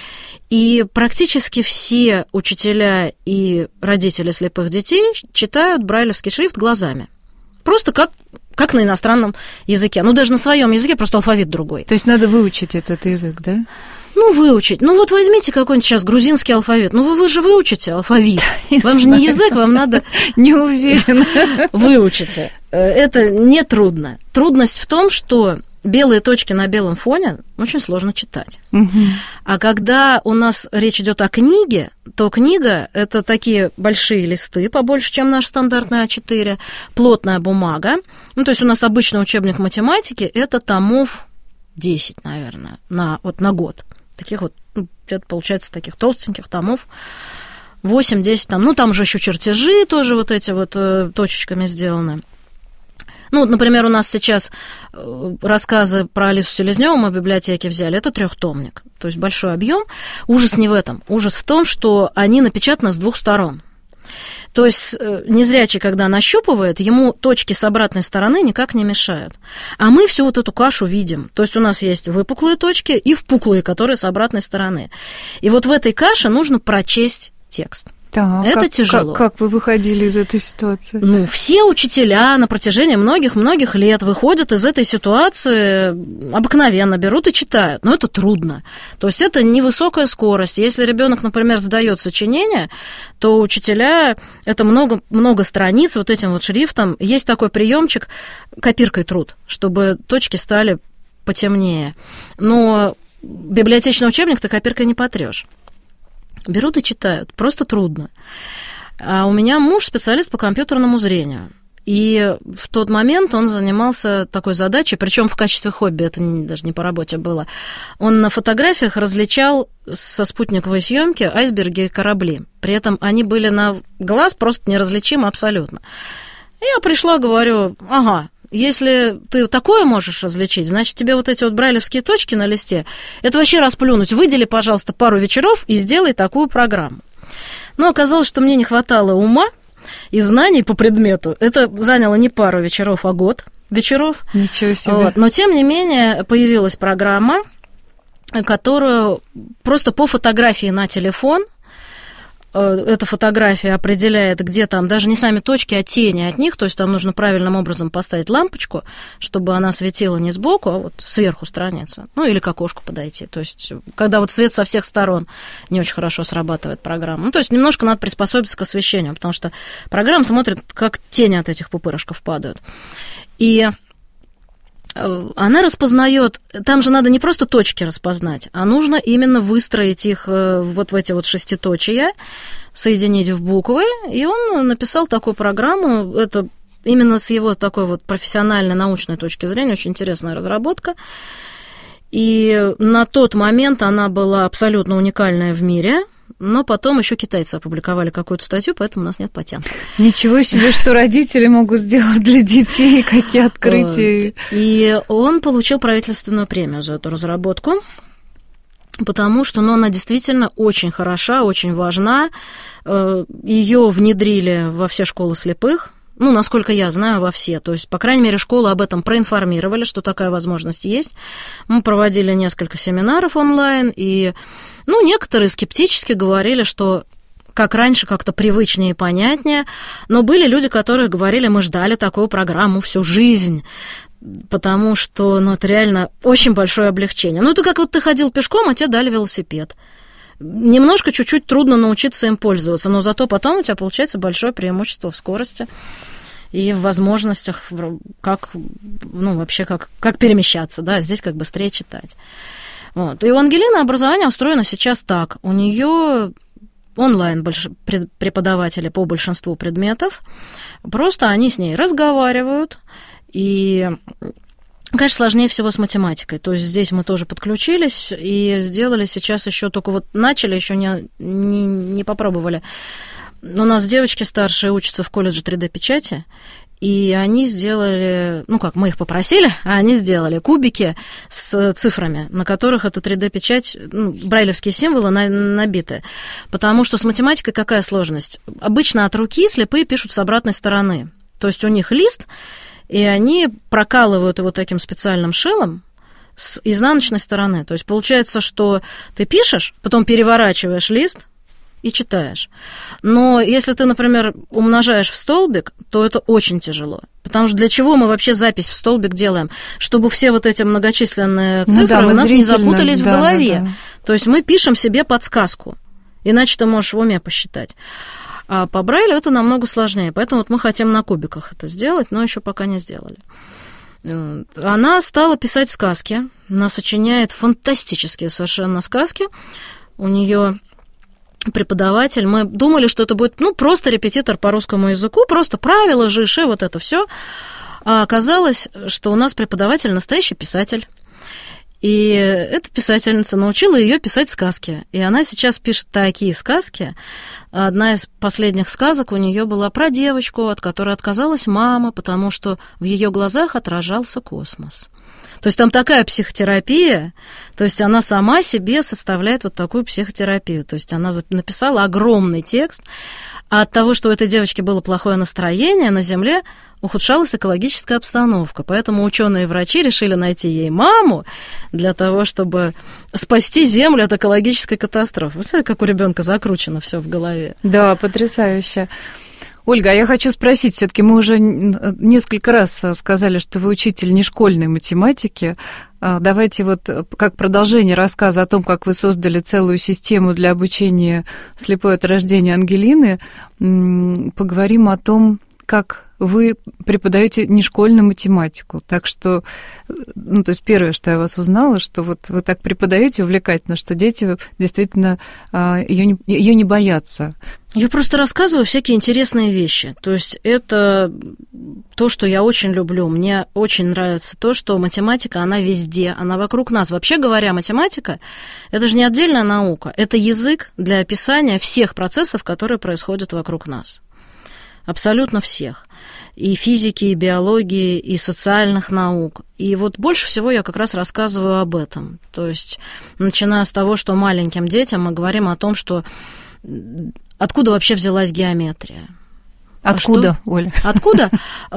и практически все учителя и родители слепых детей читают брайлевский шрифт глазами. Просто как, как на иностранном языке. Ну, даже на своем языке, просто алфавит другой. То есть надо выучить этот язык, да? Ну, выучить. Ну, вот возьмите какой-нибудь сейчас грузинский алфавит. Ну, вы, вы же выучите алфавит. Вам же не язык, вам надо... Не уверена. Выучите. Это не трудно. Трудность в том, что белые точки на белом фоне очень сложно читать. Угу. А когда у нас речь идет о книге, то книга – это такие большие листы, побольше, чем наш стандартный а четыре, плотная бумага. Ну, то есть у нас обычный учебник математики – это томов десять, наверное, на, вот, на год. Таких вот, ну, это получается таких толстеньких томов, восемь-десять там. Ну, там же еще чертежи тоже вот эти вот э, точечками сделаны. Ну, вот, например, у нас сейчас рассказы про Алису Селезнёву мы в библиотеке взяли. Это трехтомник, то есть большой объем. Ужас не в этом. Ужас в том, что они напечатаны с двух сторон. То есть незрячий, когда нащупывает, ему точки с обратной стороны никак не мешают. А мы всю вот эту кашу видим. То есть у нас есть выпуклые точки и впуклые, которые с обратной стороны. И вот в этой каше нужно прочесть текст. Так, это как, тяжело. Как, как вы выходили из этой ситуации? Ну, все учителя на протяжении многих-многих лет выходят из этой ситуации обыкновенно, берут и читают. Но это трудно. То есть это невысокая скорость. Если ребенок, например, сдает сочинение, то учителя это много, много страниц вот этим вот шрифтом. Есть такой приемчик копиркой труд, чтобы точки стали потемнее. Но библиотечный учебник ты копиркой не потрёшь. Берут и читают. Просто трудно. А у меня муж специалист по компьютерному зрению. И в тот момент он занимался такой задачей, причем в качестве хобби, это не, даже не по работе было. Он на фотографиях различал со спутниковой съемки айсберги и корабли. При этом они были на глаз просто неразличимы абсолютно. И я пришла, говорю, ага, если ты такое можешь различить, значит, тебе вот эти вот брайлевские точки на листе, это вообще расплюнуть. Выдели, пожалуйста, пару вечеров и сделай такую программу. Но оказалось, что мне не хватало ума и знаний по предмету. Это заняло не пару вечеров, а год вечеров. Ничего себе. Вот. Но, тем не менее, появилась программа, которую просто по фотографии на телефон, эта фотография определяет, где там, даже не сами точки, а тени от них, то есть там нужно правильным образом поставить лампочку, чтобы она светила не сбоку, а вот сверху страницы, ну или к окошку подойти, то есть когда вот свет со всех сторон не очень хорошо срабатывает программа, ну то есть немножко надо приспособиться к освещению, потому что программа смотрит, как тени от этих пупырышков падают, и она распознает, там же надо не просто точки распознать, а нужно именно выстроить их вот в эти вот шеститочия, соединить в буквы, и он написал такую программу, это именно с его такой вот профессиональной научной точки зрения очень интересная разработка, и на тот момент она была абсолютно уникальная в мире. Но потом еще китайцы опубликовали какую-то статью, поэтому у нас нет патента. Ничего себе, что родители могут сделать для детей, какие открытия. Вот. И он получил правительственную премию за эту разработку, потому что ну, она действительно очень хороша, очень важна. Ее внедрили во все школы слепых. Ну, насколько я знаю, во все. То есть, по крайней мере, школы об этом проинформировали, что такая возможность есть. Мы проводили несколько семинаров онлайн, и, ну, некоторые скептически говорили, что как раньше, как-то привычнее и понятнее, но были люди, которые говорили, мы ждали такую программу всю жизнь, потому что, ну, это реально очень большое облегчение. Ну, это как вот ты ходил пешком, а тебе дали велосипед. Немножко чуть-чуть трудно научиться им пользоваться, но зато потом у тебя получается большое преимущество в скорости и в возможностях, как, ну, вообще, как, как перемещаться, да, здесь как быстрее читать. Вот. И у Ангелины образование устроено сейчас так. У нее онлайн преподаватели по большинству предметов, просто они с ней разговаривают, и... Конечно, сложнее всего с математикой. То есть здесь мы тоже подключились и сделали сейчас еще только вот начали, еще не, не, не попробовали. У нас девочки старшие учатся в колледже три дэ-печати, и они сделали, ну как, мы их попросили, а они сделали кубики с цифрами, на которых эта три дэ-печать, ну, брайлевские символы на, набиты. Потому что с математикой какая сложность? Обычно от руки слепые пишут с обратной стороны. То есть у них лист, и они прокалывают его таким специальным шилом с изнаночной стороны. То есть получается, что ты пишешь, потом переворачиваешь лист и читаешь. Но если ты, например, умножаешь в столбик, то это очень тяжело. Потому что для чего мы вообще запись в столбик делаем? Чтобы все вот эти многочисленные цифры ну, да, у нас не запутались да, в голове. Да, да. То есть мы пишем себе подсказку, иначе ты можешь в уме посчитать. А по Брайлю это намного сложнее, поэтому вот мы хотим на кубиках это сделать, но еще пока не сделали. Она стала писать сказки, она сочиняет фантастические совершенно сказки. У нее преподаватель, мы думали, что это будет, ну, просто репетитор по русскому языку, просто правила, жиши, вот это все. А оказалось, что у нас преподаватель настоящий писатель. И эта писательница научила ее писать сказки. И она сейчас пишет такие сказки. Одна из последних сказок у нее была про девочку, от которой отказалась мама, потому что в ее глазах отражался космос. То есть там такая психотерапия, то есть она сама себе составляет вот такую психотерапию. То есть она написала огромный текст, а от того, что у этой девочки было плохое настроение, на Земле ухудшалась экологическая обстановка. Поэтому ученые и врачи решили найти ей маму для того, чтобы спасти Землю от экологической катастрофы. Вы знаете, как у ребенка закручено все в голове. Да, потрясающе. Ольга, а я хочу спросить, все-таки мы уже несколько раз сказали, что вы учитель не школьной математики. Давайте вот как продолжение рассказа о том, как вы создали целую систему для обучения слепой от рождения Ангелины, поговорим о том, как вы преподаете не школьную математику. Так что, ну, то есть первое, что я вас узнала, что вот вы так преподаете увлекательно, что дети действительно ее не, ее не боятся. Я просто рассказываю всякие интересные вещи. То есть это то, что я очень люблю. Мне очень нравится то, что математика, она везде, она вокруг нас. Вообще говоря, математика – это же не отдельная наука, это язык для описания всех процессов, которые происходят вокруг нас. Абсолютно всех. И физики, и биологии, и социальных наук. И вот больше всего я как раз рассказываю об этом. То есть, начиная с того, что маленьким детям мы говорим о том, что откуда вообще взялась геометрия. Откуда, что? Оля? Откуда?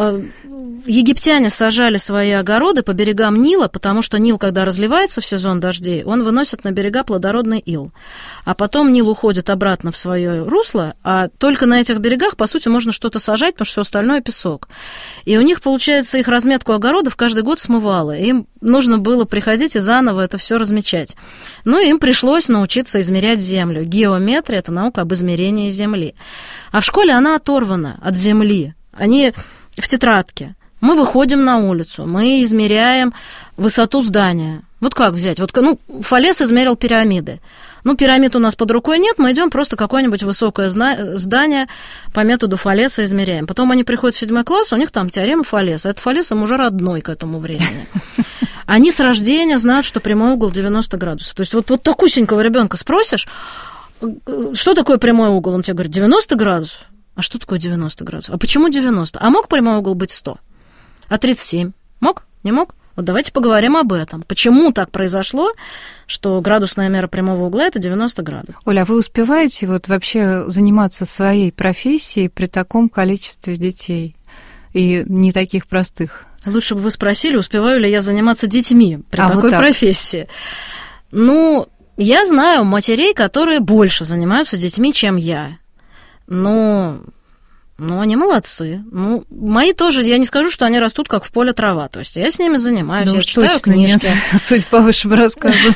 Египтяне сажали свои огороды по берегам Нила, потому что Нил, когда разливается в сезон дождей, он выносит на берега плодородный ил. А потом Нил уходит обратно в свое русло, а только на этих берегах, по сути, можно что-то сажать, потому что все остальное песок. И у них, получается, их разметку огородов каждый год смывало. Им нужно было приходить и заново это все размечать. Ну, им пришлось научиться измерять землю. Геометрия – это наука об измерении земли. А в школе она оторвана от земли. Они в тетрадке. Мы выходим на улицу, мы измеряем высоту здания. Вот как взять? Вот, ну, Фалес измерил пирамиды. Ну, пирамид у нас под рукой нет, мы идем просто какое-нибудь высокое здание по методу Фалеса измеряем. Потом они приходят в седьмой класс, у них там теорема Фалеса. Это Фалес им уже родной к этому времени. Они с рождения знают, что прямой угол девяносто градусов. То есть вот, вот такусенького ребенка спросишь, что такое прямой угол? Он тебе говорит, девяносто градусов. А что такое девяносто градусов? А почему девяносто? А мог прямой угол быть сто? А тридцать семь? Мог? Не мог? Вот давайте поговорим об этом. Почему так произошло, что градусная мера прямого угла – это девяносто градусов? Оля, а вы успеваете вот вообще заниматься своей профессией при таком количестве детей? И не таких простых? Лучше бы вы спросили, успеваю ли я заниматься детьми при а, такой вот так. профессии. Ну, я знаю матерей, которые больше занимаются детьми, чем я. Но, ну, они молодцы. Ну, мои тоже, я не скажу, что они растут как в поле трава. То есть я с ними занимаюсь, да я читаю книжки. Нет, судя по вашему рассказу.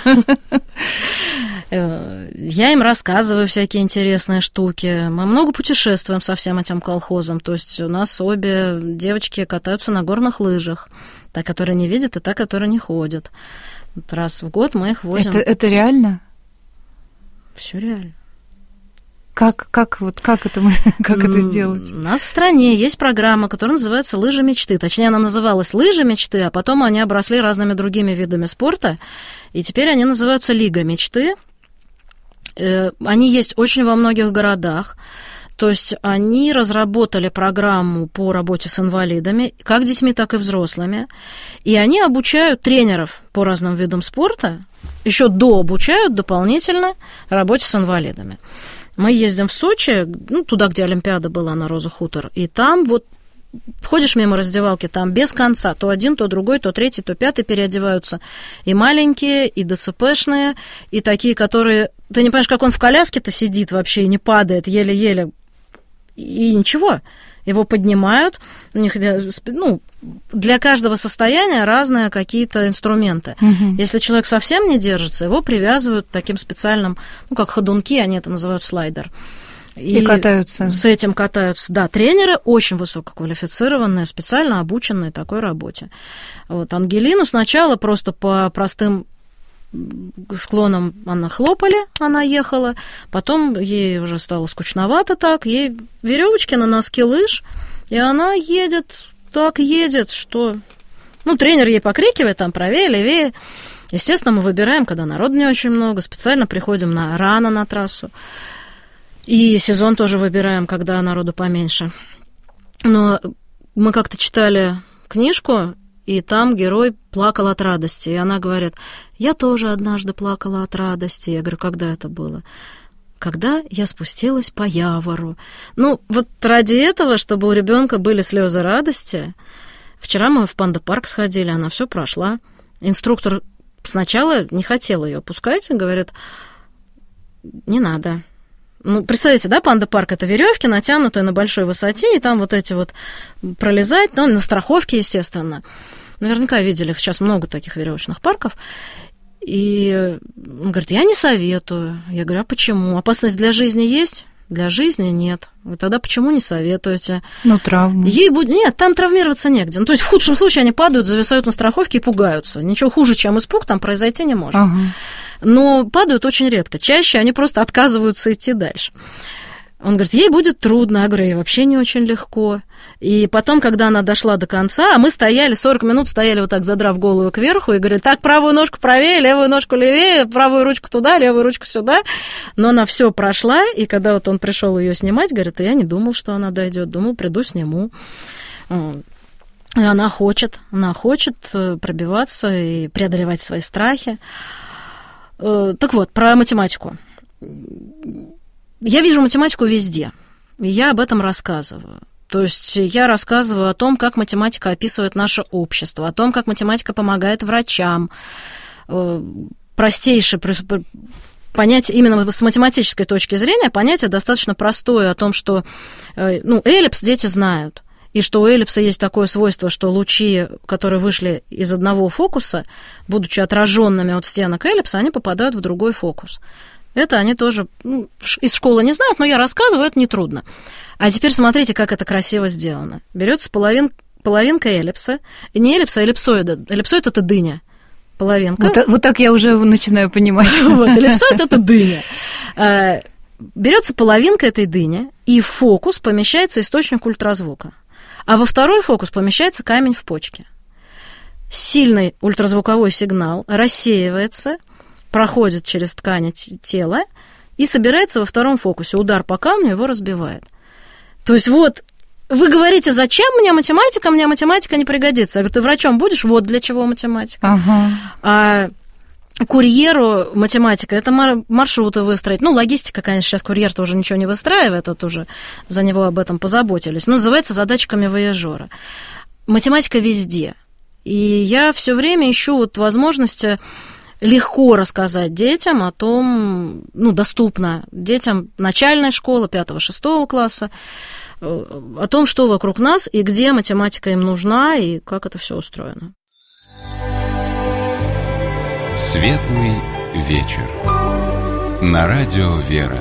Я им рассказываю всякие интересные штуки. Мы много путешествуем со всем этим колхозом. То есть у нас обе девочки катаются на горных лыжах. Та, которая не видит, и та, которая не ходит. Вот раз в год мы их возим. Это, это реально? Все реально. Как, как, вот, как, это, как это сделать? У нас в стране есть программа, которая называется «Лыжи мечты». Точнее, она называлась «Лыжи мечты», а потом они обросли разными другими видами спорта, и теперь они называются «Лига мечты». Они есть очень во многих городах. То есть они разработали программу по работе с инвалидами, как детьми, так и взрослыми. И они обучают тренеров по разным видам спорта, еще дообучают дополнительно работе с инвалидами. Мы ездим в Сочи, ну, туда, где Олимпиада была, на Роза Хутор, и там вот ходишь мимо раздевалки, там без конца то один, то другой, то третий, то пятый переодеваются. И маленькие, и ДЦПшные, и такие, которые... Ты не понимаешь, как он в коляске-то сидит вообще и не падает, еле-еле. И ничего, его поднимают, у них, ну, для каждого состояния разные какие-то инструменты. Угу. Если человек совсем не держится, его привязывают таким специальным, ну, как ходунки, они это называют слайдер. И, и катаются. С этим катаются. Да, тренеры очень высококвалифицированные, специально обученные такой работе. Вот Ангелину сначала просто по простым склонам она хлопали, она ехала, потом ей уже стало скучновато так, ей веревочки на носки лыж, и она едет, так едет, что... Ну, тренер ей покрикивает, там, правее, левее. Естественно, мы выбираем, когда народу не очень много, специально приходим на, рано на трассу. И сезон тоже выбираем, когда народу поменьше. Но мы как-то читали книжку, и там герой плакал от радости. И она говорит, я тоже однажды плакала от радости. Я говорю, когда это было? Когда я спустилась по Явору. Ну, вот ради этого, чтобы у ребенка были слезы радости, вчера мы в панда-парк сходили, она все прошла. Инструктор сначала не хотел ее пускать, говорит, не надо. Ну, представляете, да, панда-парк — это веревки, натянутые на большой высоте, и там вот эти вот пролезать, ну, на страховке, естественно. Наверняка видели, сейчас много таких веревочных парков. И он говорит, я не советую. Я говорю, а почему? Опасность для жизни есть? Для жизни нет. Вы тогда почему не советуете? Ну, травмы. Ей будет... Нет, там травмироваться негде. Ну, то есть в худшем случае они падают, зависают на страховке и пугаются. Ничего хуже, чем испуг, там произойти не может. Ага. Но падают очень редко. Чаще они просто отказываются идти дальше. Он говорит, ей будет трудно. Я говорю, ей вообще не очень легко. И потом, когда она дошла до конца, а мы стояли, сорок минут стояли вот так, задрав голову кверху, и говорили, так, правую ножку правее, левую ножку левее, правую ручку туда, левую ручку сюда. Но она все прошла, и когда вот он пришел ее снимать, говорит, я не думал, что она дойдет, думал, приду, сниму. И она хочет, она хочет пробиваться и преодолевать свои страхи. Так вот, про математику. Я вижу математику везде, и я об этом рассказываю. То есть я рассказываю о том, как математика описывает наше общество, о том, как математика помогает врачам. Простейшее понятие, именно с математической точки зрения, понятие достаточно простое о том, что, ну, эллипс дети знают, и что у эллипса есть такое свойство, что лучи, которые вышли из одного фокуса, будучи отраженными от стенок эллипса, они попадают в другой фокус. Это они тоже, ну, из школы не знают, но я рассказываю, это нетрудно. А теперь смотрите, как это красиво сделано. Берется половин, половинка эллипса, и не эллипса, а эллипсоида. Эллипсоид – это дыня. Половинка. Вот, вот так я уже начинаю понимать. Вот, эллипсоид – это дыня. Берется половинка этой дыни, и в фокус помещается источник ультразвука. А во второй фокус помещается камень в почке. Сильный ультразвуковой сигнал рассеивается, проходит через ткани тела и собирается во втором фокусе. Удар по камню его разбивает. То есть вот вы говорите, зачем мне математика? Мне математика не пригодится. Я говорю, ты врачом будешь? Вот для чего математика. Ага. А курьеру математика – это маршруты выстроить. Ну, логистика, конечно, сейчас курьер тоже ничего не выстраивает, тут уже за него об этом позаботились. Ну, называется задачками вояжера. Математика везде. И я все время ищу вот возможности легко рассказать детям о том, ну, доступно детям начальной школы, пятого-шестого класса, о том, что вокруг нас и где математика им нужна, и как это все устроено. Светлый вечер. На радио «Вера».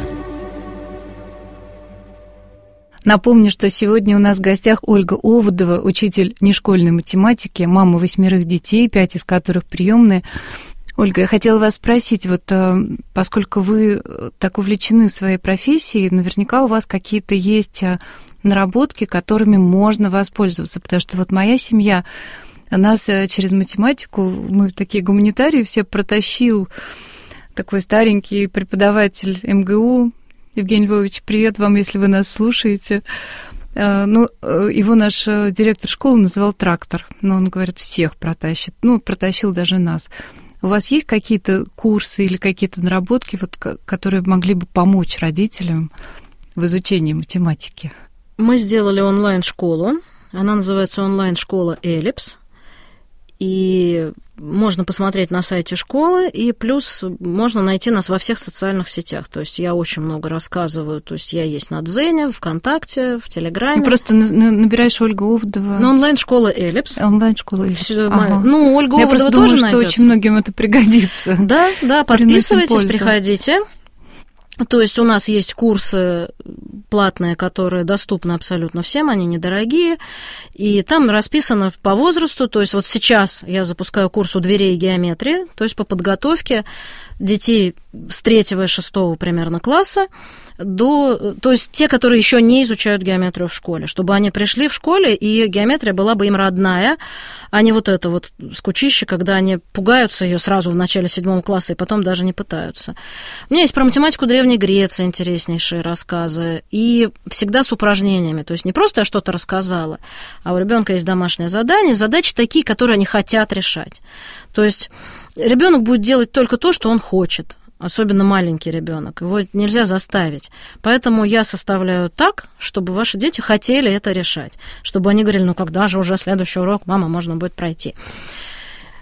Напомню, что сегодня у нас в гостях Ольга Оводова, учитель нешкольной математики, мама восьмерых детей, пять из которых приемные. Ольга, я хотела вас спросить, вот поскольку вы так увлечены своей профессией, наверняка у вас какие-то есть наработки, которыми можно воспользоваться, потому что вот моя семья, нас через математику, мы такие гуманитарии, все протащил такой старенький преподаватель эм гэ у. Евгений Львович, привет вам, если вы нас слушаете. Ну, его наш директор школы называл трактор, но он говорит, всех протащит, ну, протащил даже нас. У вас есть какие-то курсы или какие-то наработки, вот, которые могли бы помочь родителям в изучении математики? Мы сделали онлайн-школу. Она называется онлайн-школа «Эллипс». И можно посмотреть на сайте школы, и плюс можно найти нас во всех социальных сетях. То есть я очень много рассказываю. То есть я есть на Дзене, ВКонтакте, в Телеграме. Ну, просто набираешь Ольга Оводова. На онлайн-школа «Эллипс». Онлайн-школа «Эллипс». Ага. Ну, Ольга я Оводова тоже думаю, найдется. Что очень многим это пригодится. Да, да, подписывайтесь, приходите. То есть у нас есть курсы платные, которые доступны абсолютно всем, они недорогие, и там расписано по возрасту, то есть вот сейчас я запускаю курс «У дверей геометрии», то есть по подготовке детей с третьего и шестого примерно класса, до, то есть те, которые еще не изучают геометрию в школе, чтобы они пришли в школе, и геометрия была бы им родная, а не вот это вот скучище, когда они пугаются ее сразу в начале седьмого класса и потом даже не пытаются. У меня есть про математику Древней Греции интереснейшие рассказы, и всегда с упражнениями, то есть не просто я что-то рассказала, а у ребенка есть домашнее задание, задачи такие, которые они хотят решать. То есть ребенок будет делать только то, что он хочет. Особенно маленький ребенок, его нельзя заставить. Поэтому я составляю так, чтобы ваши дети хотели это решать, чтобы они говорили, ну когда же уже следующий урок, мама, можно будет пройти.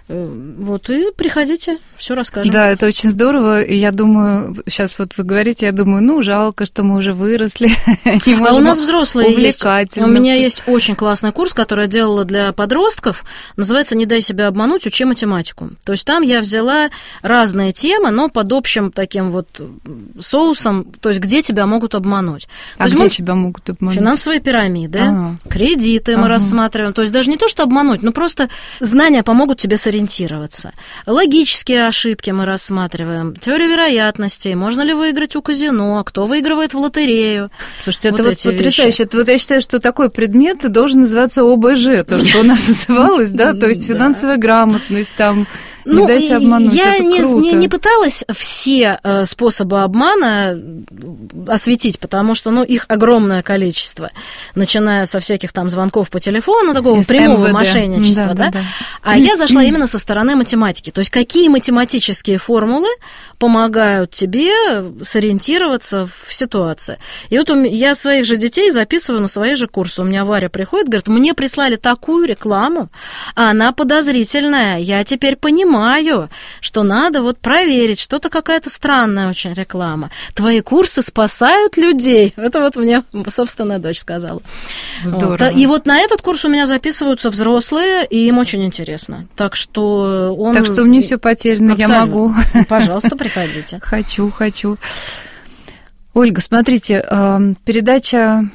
Вот и приходите, все расскажем. Да, это очень здорово. И я думаю, сейчас вот вы говорите, я думаю, ну, жалко, что мы уже выросли. А у нас взрослые есть. У меня есть очень классный курс, который я делала для подростков. Называется «Не дай себя обмануть, учи математику». То есть там я взяла разные темы, но под общим таким вот соусом, то есть где тебя могут обмануть. А где мы... тебя могут обмануть? Финансовые пирамиды, ага. кредиты мы ага. рассматриваем. То есть даже не то, что обмануть, но просто знания помогут тебе сориентироваться. ориентироваться. Логические ошибки мы рассматриваем, теорию вероятностей, можно ли выиграть у казино, кто выигрывает в лотерею. Слушайте, вот это вот потрясающе. Это вот я считаю, что такой предмет должен называться О Б Ж, то, что у нас называлось, да, то есть финансовая грамотность, там, ну, не дайте обмануть, я не, не, не пыталась все э, способы обмана осветить, потому что, ну, их огромное количество, начиная со всяких там звонков по телефону, такого прямого эм вэ дэ. Мошенничества, да, да? Да, да. А я зашла именно со стороны математики, то есть какие математические формулы помогают тебе сориентироваться в ситуации. И вот я своих же детей записываю на свои же курсы. У меня Варя приходит, говорит, мне прислали такую рекламу, а она подозрительная, я теперь понимаю, что надо вот проверить, что-то какая-то странная очень реклама. Твои курсы спасают людей. Это вот мне собственная дочь сказала. Здорово. Вот. И вот на этот курс у меня записываются взрослые, и им очень интересно. Так что он... Так что мне все потеряно, абсолютно. Я могу. Пожалуйста, приходите. Хочу, хочу. Ольга, смотрите, передача...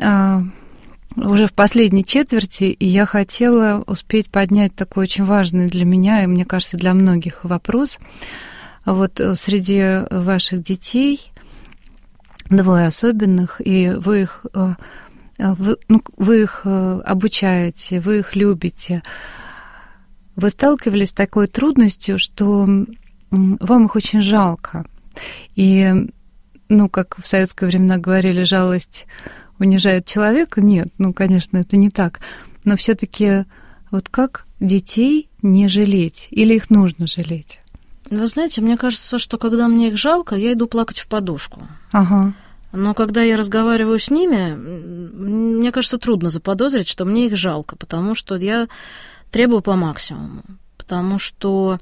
уже в последней четверти, и я хотела успеть поднять такой очень важный для меня, и, мне кажется, для многих вопрос. Вот среди ваших детей двое особенных, и вы их, вы, ну, вы их обучаете, вы их любите. Вы сталкивались с такой трудностью, что вам их очень жалко. И, ну, как в советское времена говорили, жалость унижает человека? Нет, ну, конечно, это не так. Но все-таки вот как детей не жалеть? Или их нужно жалеть? Вы знаете, мне кажется, что когда мне их жалко, я иду плакать в подушку. Ага. Но когда я разговариваю с ними, мне кажется, трудно заподозрить, что мне их жалко, потому что я требую по максимуму. Потому что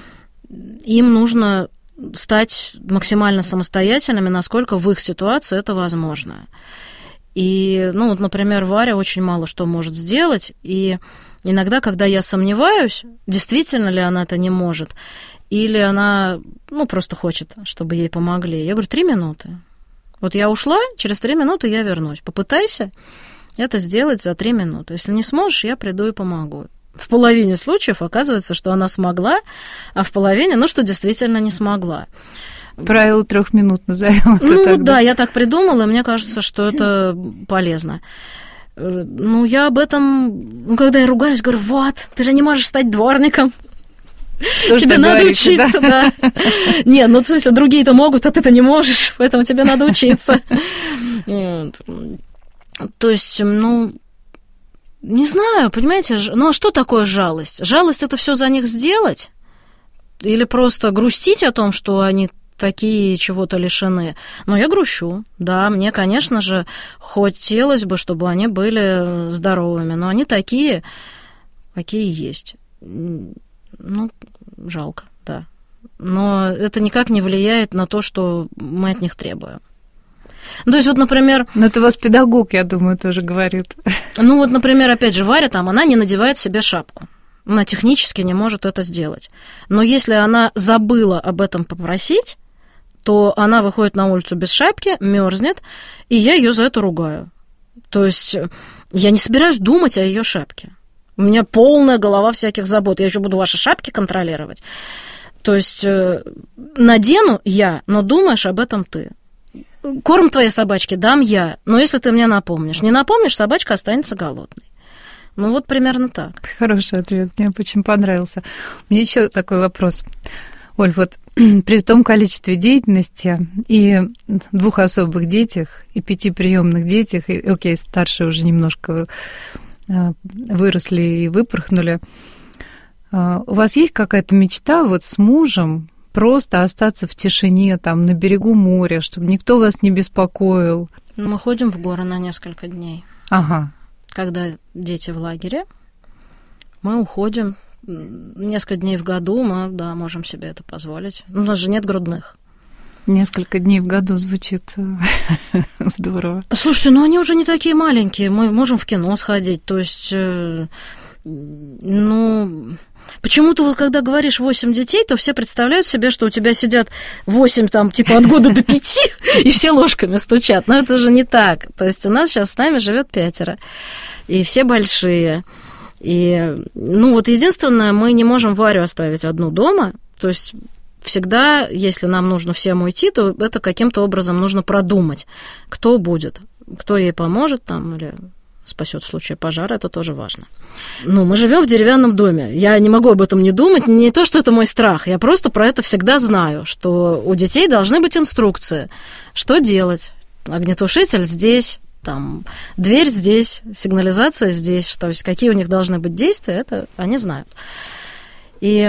им нужно стать максимально самостоятельными, насколько в их ситуации это возможно. И, ну, вот, например, Варя очень мало что может сделать, и иногда, когда я сомневаюсь, действительно ли она это не может, или она, ну, просто хочет, чтобы ей помогли, я говорю, три минуты. Вот я ушла, через три минуты я вернусь. Попытайся это сделать за три минуты. Если не сможешь, я приду и помогу. В половине случаев оказывается, что она смогла, а в половине, ну, что действительно не смогла. Правило трех минут назовем. Ну так, да, да, я так придумала, и мне кажется, что это полезно. Ну, я об этом, ну, когда я ругаюсь, говорю, вот, ты же не можешь стать дворником. То, тебе надо говорите, учиться, да. да. Не, ну, в смысле, другие-то могут, а ты-то не можешь, поэтому тебе надо учиться. То есть, ну, не знаю, понимаете, ну, а что такое жалость? Жалость – это все за них сделать? Или просто грустить о том, что они такие чего-то лишены. Но я грущу, да, мне, конечно же, хотелось бы, чтобы они были здоровыми, но они такие, какие есть. Ну, жалко, да. Но это никак не влияет на то, что мы от них требуем. Ну, то есть, вот, например... Ну, это у вас педагог, я думаю, тоже говорит. Ну, вот, например, опять же, Варя там, она не надевает себе шапку. Она технически не может это сделать. Но если она забыла об этом попросить, то она выходит на улицу без шапки, мерзнет, и я ее за это ругаю. То есть я не собираюсь думать о ее шапке. У меня полная голова всяких забот. Я еще буду ваши шапки контролировать. То есть надену я, но думаешь об этом ты. Корм твоей собачке дам я, но если ты мне напомнишь. Не напомнишь, собачка останется голодной. Ну, вот примерно так. Хороший ответ, мне очень понравился. Мне еще такой вопрос. Оль, вот при том количестве деятельности и двух особых детях, и пяти приемных детях, и, окей, старшие уже немножко выросли и выпорхнули, у вас есть какая-то мечта вот с мужем просто остаться в тишине, там, на берегу моря, чтобы никто вас не беспокоил? Мы ходим в горы на несколько дней. Ага. Когда дети в лагере, мы уходим несколько дней в году мы, да, можем себе это позволить. У нас же нет грудных. Несколько дней в году звучит здорово. Слушайте, ну они уже не такие маленькие, мы можем в кино сходить, то есть, ну... Почему-то вот когда говоришь восемь детей, то все представляют себе, что у тебя сидят восемь, там, типа, от года до пяти, и все ложками стучат. Но это же не так. То есть у нас сейчас с нами живет пятеро, и все большие. И, ну, вот единственное, мы не можем Варю оставить одну дома, то есть всегда, если нам нужно всем уйти, то это каким-то образом нужно продумать, кто будет, кто ей поможет там, или... спасет в случае пожара, это тоже важно. Ну, мы живем в деревянном доме. Я не могу об этом не думать. Не то, что это мой страх. Я просто про это всегда знаю, что у детей должны быть инструкции. Что делать? Огнетушитель здесь, там, дверь здесь, сигнализация здесь. То есть какие у них должны быть действия, это они знают. И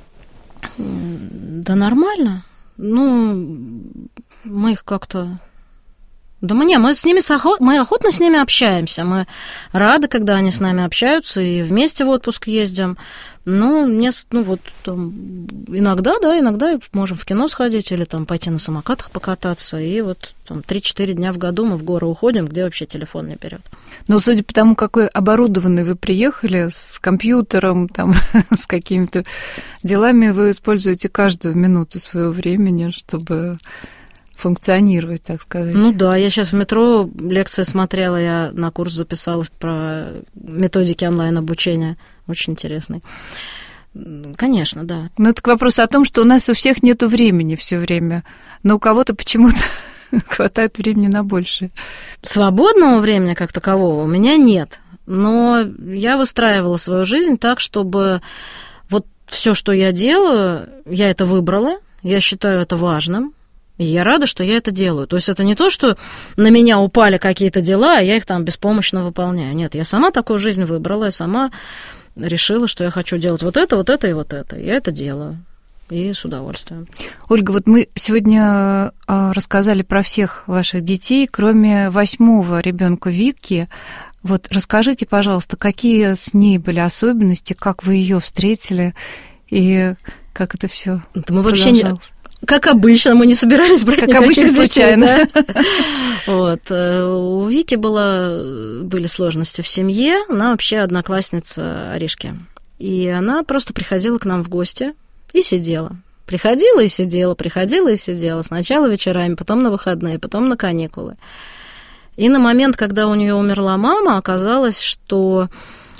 да нормально. Ну, мы их как-то... Да мы, не, мы с ними мы охотно с ними общаемся, мы рады, когда они с нами общаются, и вместе в отпуск ездим. Ну, не, ну вот там, иногда, да, иногда можем в кино сходить или там пойти на самокатах покататься, и вот там три-четыре дня в году мы в горы уходим, где вообще телефон не берет. Но судя по тому, какой оборудованный вы приехали, с компьютером, там, с какими-то делами, вы используете каждую минуту своего времени, чтобы... функционировать, так сказать. Ну да, я сейчас в метро лекции смотрела, я на курс записалась про методики онлайн-обучения, очень интересный. Конечно, да. Ну, это к вопросу о том, что у нас у всех нету времени все время, но у кого-то почему-то хватает времени на большее. Свободного времени как такового у меня нет, но я выстраивала свою жизнь так, чтобы вот все, что я делаю, я это выбрала, я считаю это важным, и я рада, что я это делаю. То есть это не то, что на меня упали какие-то дела, а я их там беспомощно выполняю. Нет, я сама такую жизнь выбрала, я сама решила, что я хочу делать вот это, вот это и вот это. Я это делаю. И с удовольствием. Ольга, вот мы сегодня рассказали про всех ваших детей, кроме восьмого ребенка Вики. Вот расскажите, пожалуйста, какие с ней были особенности, как вы ее встретили и как это все мы вообще не... Как обычно, мы не собирались брать как никаких обычно, детей, случайно. Да? Вот. У Вики было, были сложности в семье, она вообще одноклассница Аришки. И она просто приходила к нам в гости и сидела. Приходила и сидела, приходила и сидела. Сначала вечерами, потом на выходные, потом на каникулы. И на момент, когда у нее умерла мама, оказалось, что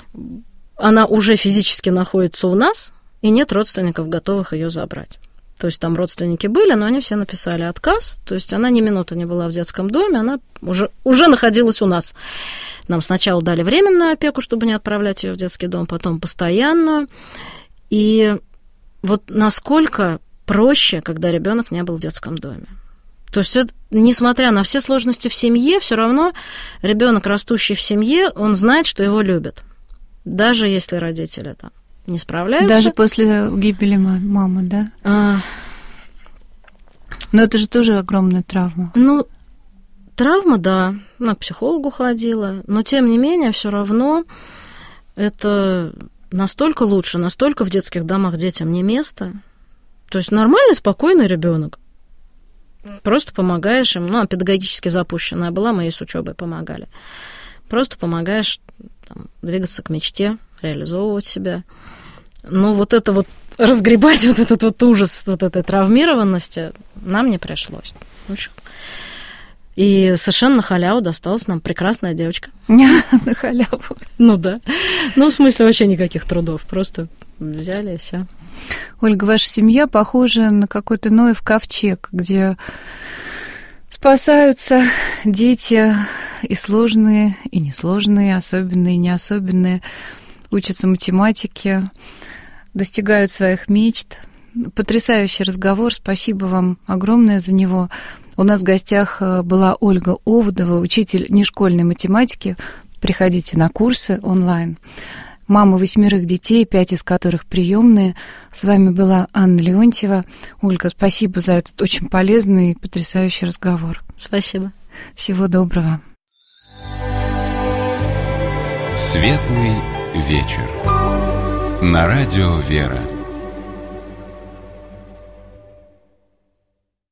она уже физически находится у нас, и нет родственников, готовых ее забрать. То есть там родственники были, но они все написали отказ. То есть она ни минуты не была в детском доме, она уже, уже находилась у нас. Нам сначала дали временную опеку, чтобы не отправлять ее в детский дом, потом постоянную. И вот насколько проще, когда ребенок не был в детском доме. То есть, это, несмотря на все сложности в семье, все равно ребенок, растущий в семье, он знает, что его любят. Даже если родители там не справляются. Даже после гибели мамы, да? А... Но это же тоже огромная травма. Ну, травма, да. Она к психологу ходила. Но, тем не менее, все равно это настолько лучше, настолько в детских домах детям не место. То есть нормальный, спокойный ребенок. Просто помогаешь им. Ну, а педагогически запущенная была, мы ей с учебой помогали. Просто помогаешь там, двигаться к мечте, реализовывать себя. Ну, вот это вот разгребать вот этот вот ужас вот этой травмированности нам не пришлось. И совершенно на халяву досталась нам прекрасная девочка. На халяву? Ну да. Ну, в смысле, вообще никаких трудов. Просто взяли и все. Ольга, ваша семья похожа на какой-то Ноев ковчег, где спасаются дети и сложные, и несложные, особенные, и неособенные, учатся математике, достигают своих мечт. Потрясающий разговор, спасибо вам огромное за него. У нас в гостях была Ольга Оводова, учитель нешкольной математики. Приходите на курсы онлайн. Мама восьмерых детей, пять из которых приемные. С вами была Анна Леонтьева. Ольга, спасибо за этот очень полезный и потрясающий разговор. Спасибо. Всего доброго. Светлый вечер. На радио «Вера».